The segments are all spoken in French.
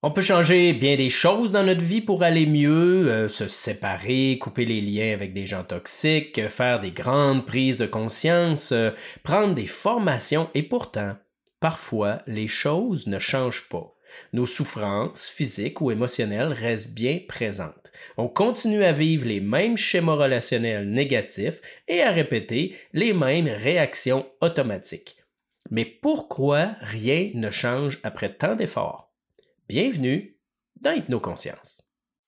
On peut changer bien des choses dans notre vie pour aller mieux, se séparer, couper les liens avec des gens toxiques, faire des grandes prises de conscience, prendre des formations et pourtant, parfois, les choses ne changent pas. Nos souffrances physiques ou émotionnelles restent bien présentes. On continue à vivre les mêmes schémas relationnels négatifs et à répéter les mêmes réactions automatiques. Mais pourquoi rien ne change après tant d'efforts? Bienvenue dans Hypnoconscience.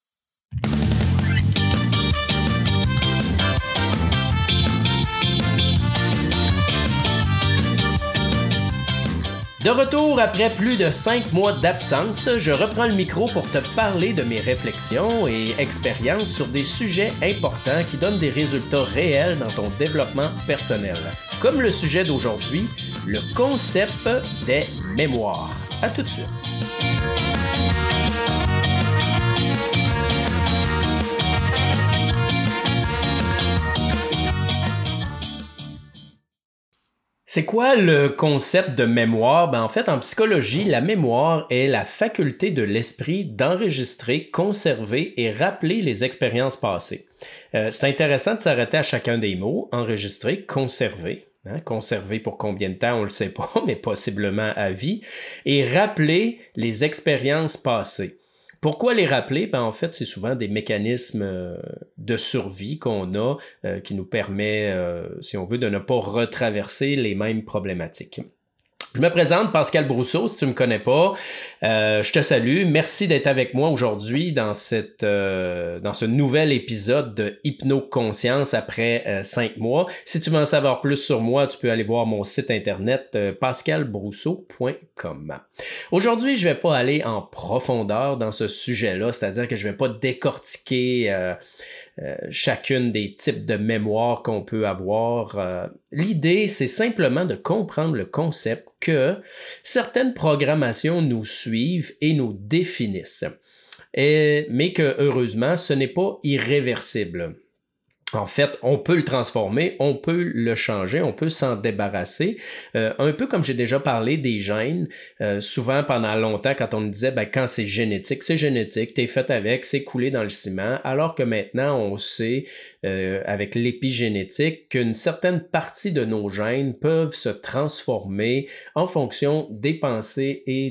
De retour après plus de 5 mois d'absence, je reprends le micro pour te parler de mes réflexions et expériences sur des sujets importants qui donnent des résultats réels dans ton développement personnel. Comme le sujet d'aujourd'hui, le concept des mémoires. À tout de suite. C'est quoi le concept de mémoire? En fait, en psychologie, la mémoire est la faculté de l'esprit d'enregistrer, conserver et rappeler les expériences passées. C'est intéressant de s'arrêter à chacun des mots, enregistrer, conserver. Conserver pour combien de temps, on le sait pas, mais possiblement à vie, et rappeler les expériences passées. Pourquoi les rappeler? En fait, c'est souvent des mécanismes de survie qu'on a qui nous permet, si on veut, de ne pas retraverser les mêmes problématiques. Je me présente, Pascal Brousseau, si tu me connais pas, je te salue. Merci d'être avec moi aujourd'hui dans ce nouvel épisode de Hypnoconscience après 5 mois. Si tu veux en savoir plus sur moi, tu peux aller voir mon site internet pascalbrousseau.com. Aujourd'hui, je vais pas aller en profondeur dans ce sujet-là, c'est-à-dire que je vais pas décortiquer chacune des types de mémoire qu'on peut avoir. L'idée, c'est simplement de comprendre le concept que certaines programmations nous suivent et nous définissent, mais que heureusement, ce n'est pas irréversible. En fait, on peut le transformer, on peut le changer, on peut s'en débarrasser. Un peu comme j'ai déjà parlé des gènes, souvent pendant longtemps quand on me disait quand c'est génétique, t'es fait avec, c'est coulé dans le ciment, alors que maintenant on sait avec l'épigénétique qu'une certaine partie de nos gènes peuvent se transformer en fonction des pensées et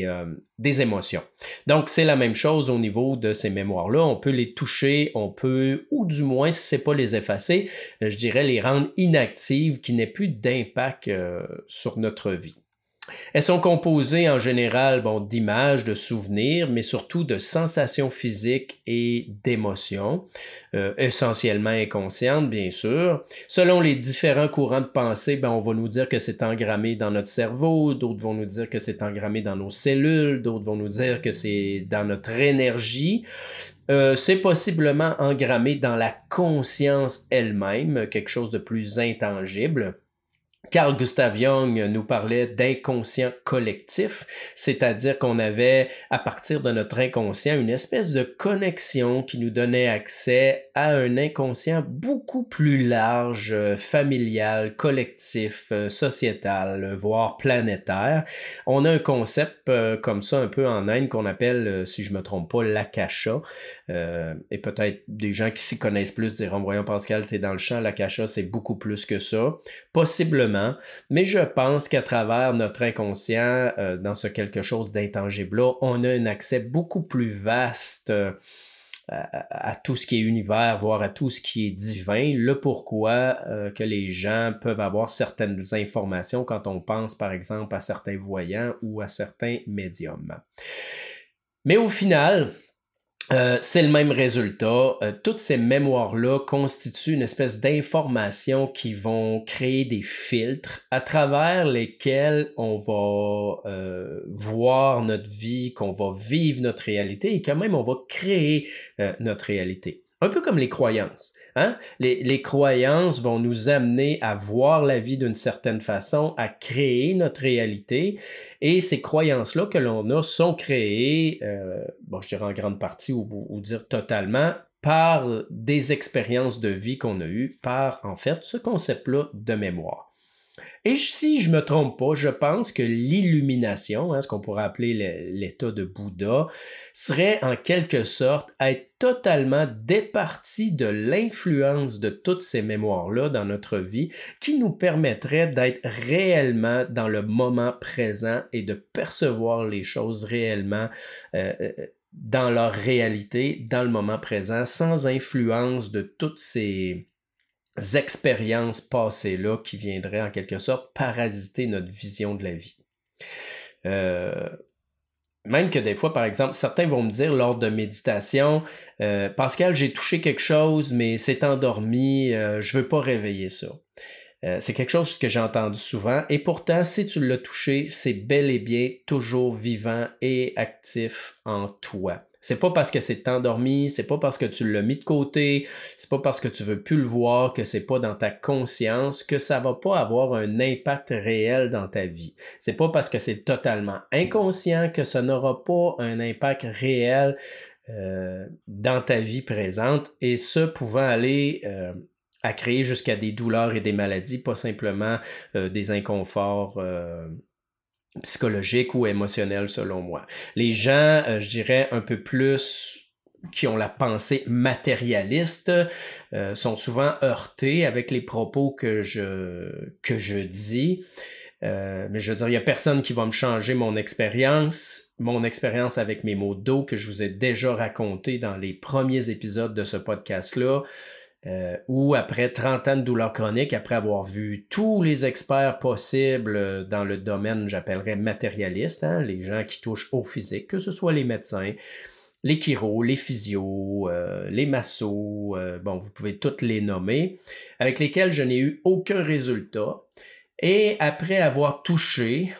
des émotions. Donc c'est la même chose au niveau de ces mémoires-là, on peut les toucher, on peut, ou du moins si c'est pas les effacer, je dirais les rendre inactives, qui n'aient plus d'impact sur notre vie. Elles sont composées en général d'images, de souvenirs, mais surtout de sensations physiques et d'émotions, essentiellement inconscientes, bien sûr. Selon les différents courants de pensée, on va nous dire que c'est engrammé dans notre cerveau, d'autres vont nous dire que c'est engrammé dans nos cellules, d'autres vont nous dire que c'est dans notre énergie. C'est possiblement engrammé dans la conscience elle-même, quelque chose de plus intangible. Carl Gustav Jung nous parlait d'inconscient collectif, c'est-à-dire qu'on avait, à partir de notre inconscient, une espèce de connexion qui nous donnait accès à un inconscient beaucoup plus large, familial, collectif, sociétal, voire planétaire. On a un concept comme ça un peu en Inde qu'on appelle, si je me trompe pas, l'akasha. Et peut-être des gens qui s'y connaissent plus diront, voyons Pascal, t'es dans le champ, l'akasha c'est beaucoup plus que ça. Possiblement. Mais je pense qu'à travers notre inconscient, dans ce quelque chose d'intangible-là, on a un accès beaucoup plus vaste à tout ce qui est univers, voire à tout ce qui est divin. Le pourquoi que les gens peuvent avoir certaines informations quand on pense, par exemple, à certains voyants ou à certains médiums. Mais au final, c'est le même résultat. Toutes ces mémoires-là constituent une espèce d'informations qui vont créer des filtres à travers lesquels on va voir notre vie, qu'on va vivre notre réalité et quand même on va créer notre réalité. Un peu comme les croyances. Les croyances vont nous amener à voir la vie d'une certaine façon, à créer notre réalité. Et ces croyances-là que l'on a sont créées, je dirais en grande partie ou dire totalement, par des expériences de vie qu'on a eues, par en fait ce concept-là de mémoire. Et si je me trompe pas, je pense que l'illumination, ce qu'on pourrait appeler l'état de Bouddha, serait en quelque sorte être totalement départi de l'influence de toutes ces mémoires-là dans notre vie, qui nous permettrait d'être réellement dans le moment présent et de percevoir les choses réellement dans leur réalité, dans le moment présent, sans influence de toutes ces expériences passées-là qui viendraient en quelque sorte parasiter notre vision de la vie. Même que des fois, par exemple, certains vont me dire lors de méditation, Pascal, j'ai touché quelque chose, mais c'est endormi, je veux pas réveiller ça. C'est quelque chose que j'ai entendu souvent, et pourtant, si tu l'as touché, c'est bel et bien toujours vivant et actif en toi. C'est pas parce que c'est endormi, c'est pas parce que tu l'as mis de côté, c'est pas parce que tu veux plus le voir, que c'est pas dans ta conscience, que ça va pas avoir un impact réel dans ta vie. C'est pas parce que c'est totalement inconscient que ça n'aura pas un impact réel dans ta vie présente, et ce pouvant aller à créer jusqu'à des douleurs et des maladies, pas simplement des inconforts psychologiques ou émotionnels selon moi. Les gens, je dirais, un peu plus qui ont la pensée matérialiste sont souvent heurtés avec les propos que je dis. Mais je veux dire, il n'y a personne qui va me changer mon expérience avec mes maux de dos que je vous ai déjà raconté dans les premiers épisodes de ce podcast-là. Ou après 30 ans de douleurs chroniques, après avoir vu tous les experts possibles dans le domaine, j'appellerais matérialiste, les gens qui touchent au physique, que ce soit les médecins, les chiros, les physios, les massos, vous pouvez toutes les nommer, avec lesquels je n'ai eu aucun résultat. Et après avoir touché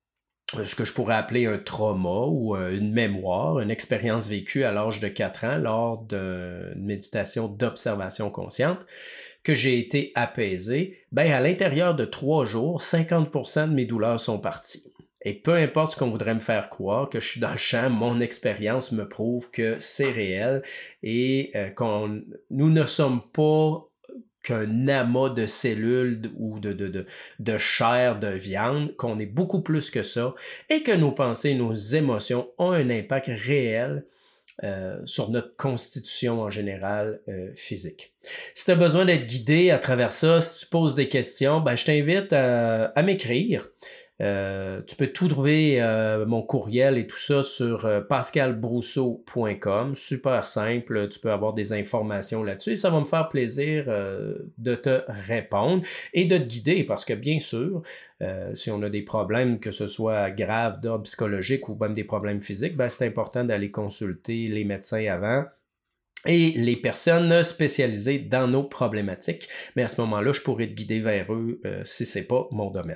ce que je pourrais appeler un trauma ou une mémoire, une expérience vécue à l'âge de 4 ans lors d'une méditation d'observation consciente, que j'ai été apaisé, à l'intérieur de 3 jours, 50% de mes douleurs sont parties. Et peu importe ce qu'on voudrait me faire croire, que je suis dans le champ, mon expérience me prouve que c'est réel et nous ne sommes pas qu'un amas de cellules ou de chair, de viande, qu'on est beaucoup plus que ça, et que nos pensées, nos émotions ont un impact réel sur notre constitution en général physique. Si tu as besoin d'être guidé à travers ça, si tu poses des questions, je t'invite à m'écrire. Tu peux tout trouver, mon courriel et tout ça sur pascalbrousseau.com. Super simple, tu peux avoir des informations là-dessus et ça va me faire plaisir de te répondre et de te guider parce que bien sûr, si on a des problèmes, que ce soit graves d'ordre psychologique ou même des problèmes physiques, c'est important d'aller consulter les médecins avant et les personnes spécialisées dans nos problématiques. Mais à ce moment-là, je pourrais te guider vers eux si c'est pas mon domaine.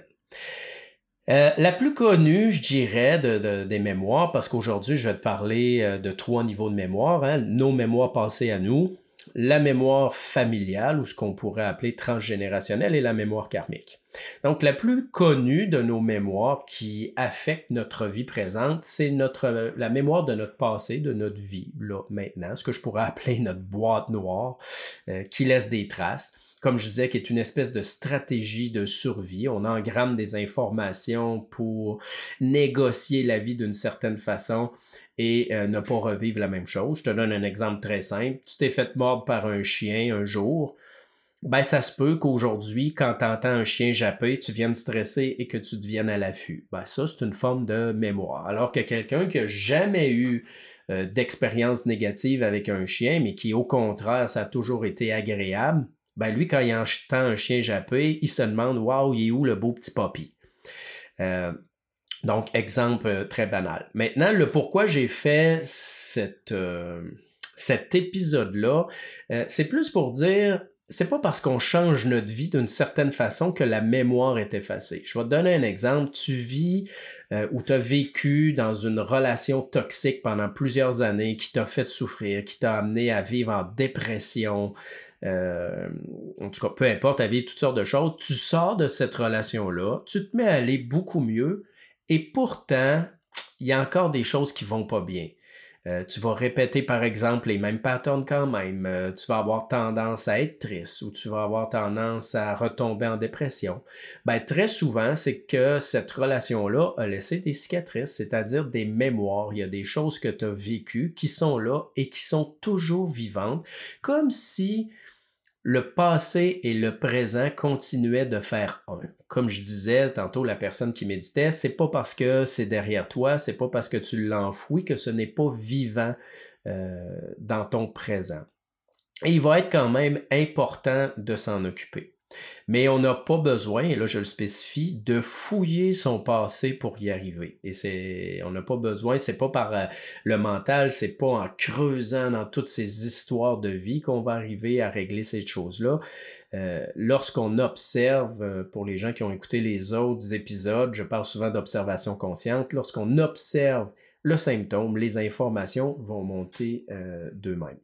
La plus connue, je dirais, des mémoires, parce qu'aujourd'hui, je vais te parler de 3 niveaux de mémoire, nos mémoires passées à nous, la mémoire familiale, ou ce qu'on pourrait appeler transgénérationnelle, et la mémoire karmique. Donc, la plus connue de nos mémoires qui affecte notre vie présente, c'est la mémoire de notre passé, de notre vie, là, maintenant, ce que je pourrais appeler notre boîte noire, qui laisse des traces. Comme je disais, qui est une espèce de stratégie de survie. On engramme des informations pour négocier la vie d'une certaine façon et ne pas revivre la même chose. Je te donne un exemple très simple. Tu t'es fait mordre par un chien un jour. Ça se peut qu'aujourd'hui, quand tu entends un chien japper, tu viennes stresser et que tu deviennes à l'affût. Ça, c'est une forme de mémoire. Alors que quelqu'un qui n'a jamais eu d'expérience négative avec un chien, mais qui, au contraire, ça a toujours été agréable, lui, quand il entend un chien japper, il se demande « Wow, il est où le beau petit papy? » Donc, exemple très banal. Maintenant, le pourquoi j'ai fait cet épisode-là, c'est plus pour dire, c'est pas parce qu'on change notre vie d'une certaine façon que la mémoire est effacée. Je vais te donner un exemple. Tu vis ou tu as vécu dans une relation toxique pendant plusieurs années qui t'a fait souffrir, qui t'a amené à vivre en dépression, en tout cas, peu importe, à vivre toutes sortes de choses. Tu sors de cette relation-là, tu te mets à aller beaucoup mieux et pourtant, il y a encore des choses qui vont pas bien. Tu vas répéter, par exemple, les mêmes patterns quand même. Tu vas avoir tendance à être triste ou tu vas avoir tendance à retomber en dépression. Ben, très souvent, c'est que cette relation-là a laissé des cicatrices, c'est-à-dire des mémoires. Il y a des choses que tu as vécues qui sont là et qui sont toujours vivantes, comme si le passé et le présent continuaient de faire un. Comme je disais tantôt, la personne qui méditait, c'est pas parce que c'est derrière toi, c'est pas parce que tu l'enfouis que ce n'est pas vivant dans ton présent. Et il va être quand même important de s'en occuper. Mais on n'a pas besoin, et là je le spécifie, de fouiller son passé pour y arriver. Et on n'a pas besoin, c'est pas par le mental, c'est pas en creusant dans toutes ces histoires de vie qu'on va arriver à régler ces choses-là. Lorsqu'on observe, pour les gens qui ont écouté les autres épisodes, je parle souvent d'observation consciente, lorsqu'on observe le symptôme, les informations vont monter d'eux-mêmes.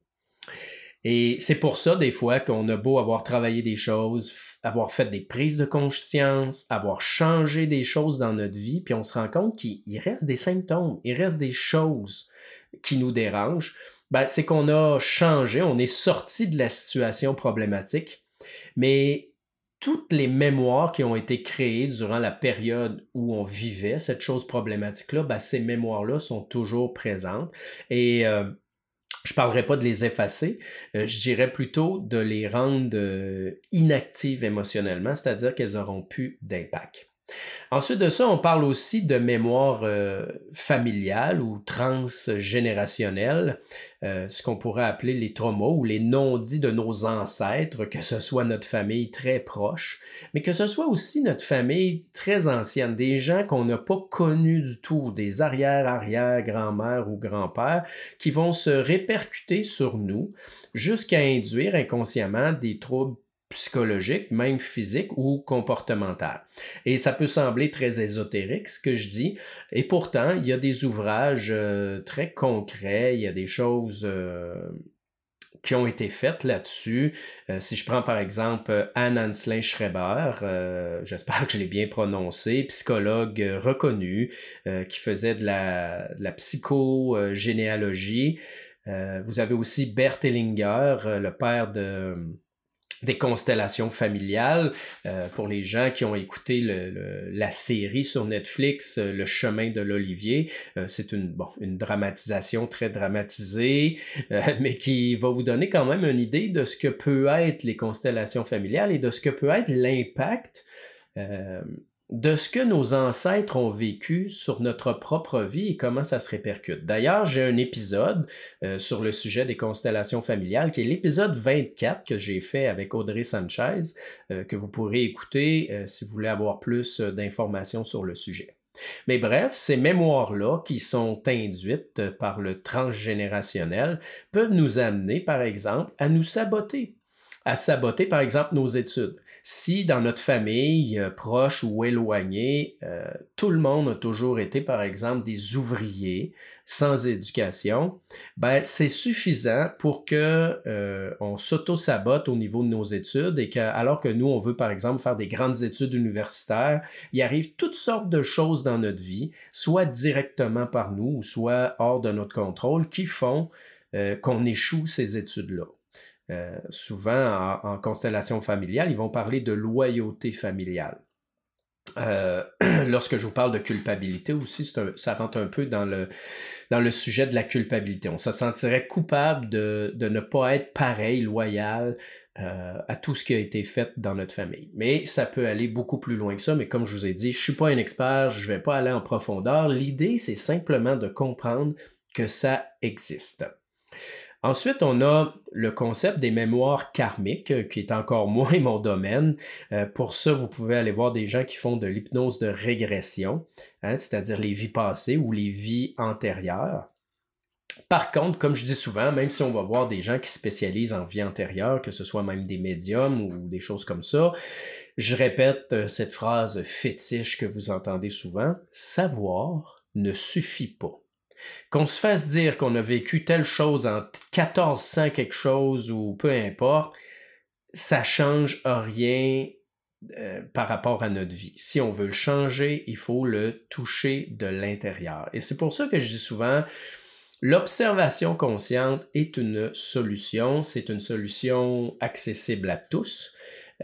Et c'est pour ça, des fois, qu'on a beau avoir travaillé des choses, avoir fait des prises de conscience, avoir changé des choses dans notre vie, puis on se rend compte qu'il reste des symptômes, il reste des choses qui nous dérangent. Ben, c'est qu'on a changé, on est sorti de la situation problématique, mais toutes les mémoires qui ont été créées durant la période où on vivait cette chose problématique-là, ben, ces mémoires-là sont toujours présentes. Et je parlerai pas de les effacer, je dirais plutôt de les rendre inactives émotionnellement, c'est-à-dire qu'elles auront plus d'impact. Ensuite de ça, on parle aussi de mémoire familiale ou transgénérationnelle, ce qu'on pourrait appeler les traumas ou les non-dits de nos ancêtres, que ce soit notre famille très proche, mais que ce soit aussi notre famille très ancienne, des gens qu'on n'a pas connus du tout, des arrière-arrière-grand-mères ou grands-pères, qui vont se répercuter sur nous jusqu'à induire inconsciemment des troubles psychologique, même physique ou comportemental. Et ça peut sembler très ésotérique, ce que je dis, et pourtant, il y a des ouvrages très concrets, il y a des choses qui ont été faites là-dessus. Si je prends par exemple Anne Hanslin Schreiber, j'espère que je l'ai bien prononcé, psychologue reconnu, qui faisait de la psychogénéalogie. Vous avez aussi Bert Hellinger, le père des constellations familiales. Pour les gens qui ont écouté la série sur Netflix, Le chemin de l'Olivier, c'est une dramatisation très dramatisée, mais qui va vous donner quand même une idée de ce que peut être les constellations familiales et de ce que peut être l'impact de ce que nos ancêtres ont vécu sur notre propre vie et comment ça se répercute. D'ailleurs, j'ai un épisode sur le sujet des constellations familiales, qui est l'épisode 24 que j'ai fait avec Audrey Sanchez, que vous pourrez écouter si vous voulez avoir plus d'informations sur le sujet. Mais bref, ces mémoires-là qui sont induites par le transgénérationnel peuvent nous amener, par exemple, à nous saboter. À saboter, par exemple, nos études. Si dans notre famille, proche ou éloignée, tout le monde a toujours été, par exemple, des ouvriers sans éducation, ben c'est suffisant pour que on s'auto-sabote au niveau de nos études et que, alors que nous, on veut, par exemple, faire des grandes études universitaires, il arrive toutes sortes de choses dans notre vie, soit directement par nous ou soit hors de notre contrôle, qui font qu'on échoue ces études-là. Souvent, en constellation familiale, ils vont parler de loyauté familiale. Lorsque je vous parle de culpabilité aussi, ça rentre un peu dans le sujet de la culpabilité. On se sentirait coupable de ne pas être pareil, loyal à tout ce qui a été fait dans notre famille. Mais ça peut aller beaucoup plus loin que ça, mais comme je vous ai dit, je suis pas un expert, je vais pas aller en profondeur. L'idée, c'est simplement de comprendre que ça existe. Ensuite, on a le concept des mémoires karmiques, qui est encore moins mon domaine. Pour ça, vous pouvez aller voir des gens qui font de l'hypnose de régression, c'est-à-dire les vies passées ou les vies antérieures. Par contre, comme je dis souvent, même si on va voir des gens qui spécialisent en vie antérieure, que ce soit même des médiums ou des choses comme ça, je répète cette phrase fétiche que vous entendez souvent, savoir ne suffit pas. Qu'on se fasse dire qu'on a vécu telle chose en 1400 quelque chose ou peu importe, ça change rien par rapport à notre vie. Si on veut le changer, il faut le toucher de l'intérieur. Et c'est pour ça que je dis souvent, L'observation consciente est une solution, c'est une solution accessible à tous.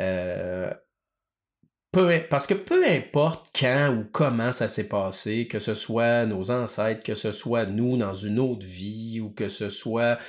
Parce que peu importe quand ou comment ça s'est passé, que ce soit nos ancêtres, que ce soit nous dans une autre vie ou que ce soit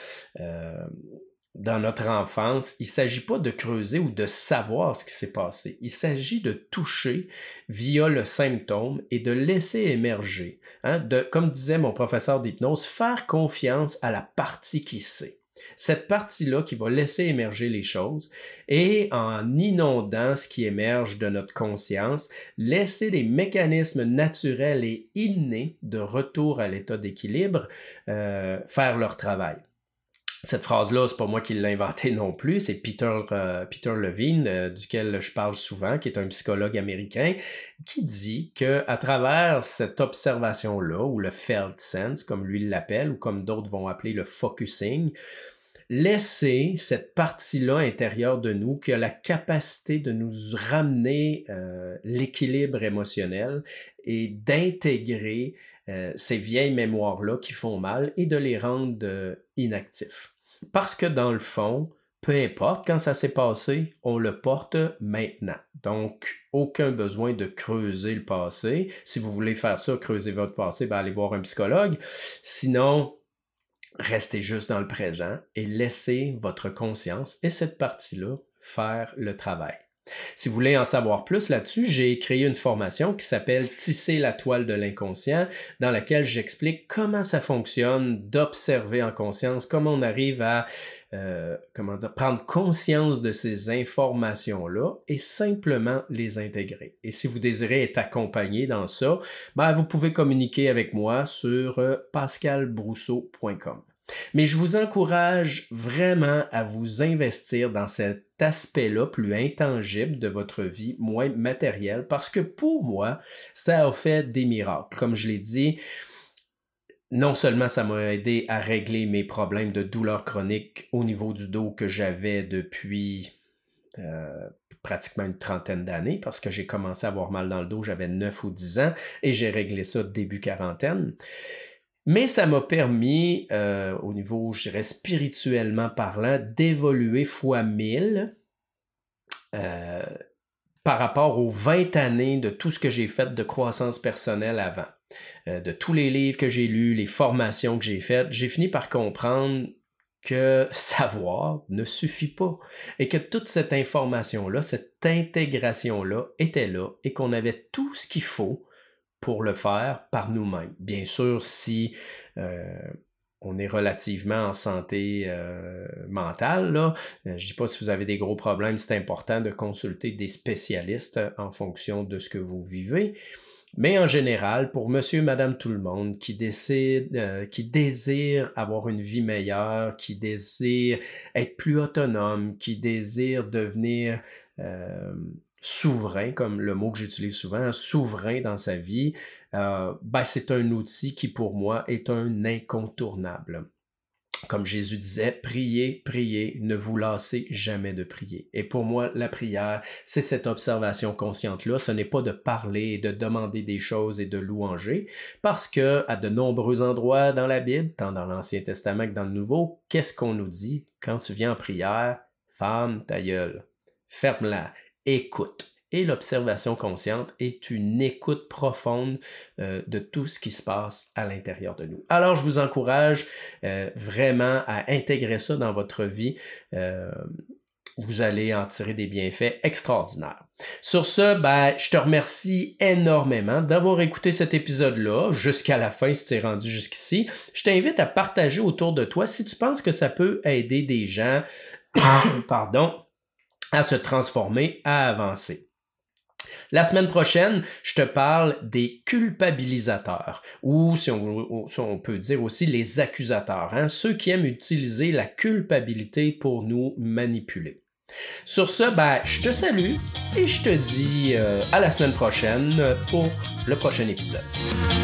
dans notre enfance, il ne s'agit pas de creuser ou de savoir ce qui s'est passé. Il s'agit de toucher via le symptôme et de laisser émerger. Comme disait mon professeur d'hypnose, faire confiance à la partie qui sait. Cette partie-là qui va laisser émerger les choses et en inondant ce qui émerge de notre conscience, laisser les mécanismes naturels et innés de retour à l'état d'équilibre faire leur travail. Cette phrase-là, c'est pas moi qui l'ai inventée non plus, c'est Peter Levine, duquel je parle souvent, qui est un psychologue américain, qui dit que à travers cette observation-là, ou le felt sense, comme lui l'appelle, ou comme d'autres vont appeler le focusing, laisser cette partie-là intérieure de nous qui a la capacité de nous ramener l'équilibre émotionnel et d'intégrer ces vieilles mémoires-là qui font mal et de les rendre inactifs. Parce que dans le fond, peu importe quand ça s'est passé, on le porte maintenant. Donc, aucun besoin de creuser le passé. Si vous voulez faire ça, creuser votre passé, allez voir un psychologue. Sinon, restez juste dans le présent et laissez votre conscience et cette partie-là faire le travail. Si vous voulez en savoir plus là-dessus, j'ai créé une formation qui s'appelle « Tisser la toile de l'inconscient » dans laquelle j'explique comment ça fonctionne d'observer en conscience, comment on arrive à prendre conscience de ces informations-là et simplement les intégrer. Et si vous désirez être accompagné dans ça, vous pouvez communiquer avec moi sur pascalbrousseau.com. Mais je vous encourage vraiment à vous investir dans cet aspect-là plus intangible de votre vie, moins matériel, parce que pour moi, ça a fait des miracles. Comme je l'ai dit, non seulement ça m'a aidé à régler mes problèmes de douleurs chroniques au niveau du dos que j'avais depuis pratiquement une trentaine d'années, parce que j'ai commencé à avoir mal dans le dos, j'avais 9 ou 10 ans, et j'ai réglé ça début quarantaine. Mais ça m'a permis, au niveau, je dirais, spirituellement parlant, d'évoluer fois 1000 par rapport aux 20 années de tout ce que j'ai fait de croissance personnelle avant. De tous les livres que j'ai lus, les formations que j'ai faites, j'ai fini par comprendre que savoir ne suffit pas et que toute cette information-là, cette intégration-là était là et qu'on avait tout ce qu'il faut pour le faire par nous-mêmes. Bien sûr, si on est relativement en santé mentale, là, je dis pas si vous avez des gros problèmes, c'est important de consulter des spécialistes en fonction de ce que vous vivez. Mais en général, pour monsieur, madame, tout le monde qui désire avoir une vie meilleure, qui désire être plus autonome, qui désire devenir souverain, comme le mot que j'utilise souvent, souverain dans sa vie, c'est un outil qui pour moi est un incontournable. Comme Jésus disait, priez, priez, ne vous lassez jamais de prier. Et pour moi, la prière, c'est cette observation consciente-là. Ce n'est pas de parler et de demander des choses et de louanger, parce que à de nombreux endroits dans la Bible, tant dans l'Ancien Testament que dans le Nouveau, qu'est-ce qu'on nous dit? Quand tu viens en prière, ferme ta gueule, ferme-la, écoute. Et l'observation consciente est une écoute profonde de tout ce qui se passe à l'intérieur de nous. Alors, je vous encourage vraiment à intégrer ça dans votre vie. Vous allez en tirer des bienfaits extraordinaires. Sur ce, je te remercie énormément d'avoir écouté cet épisode-là jusqu'à la fin si tu es rendu jusqu'ici. Je t'invite à partager autour de toi si tu penses que ça peut aider des gens à se transformer, à avancer. La semaine prochaine, je te parle des culpabilisateurs, ou si on peut dire aussi les accusateurs, ceux qui aiment utiliser la culpabilité pour nous manipuler. Sur ce, je te salue et je te dis à la semaine prochaine pour le prochain épisode.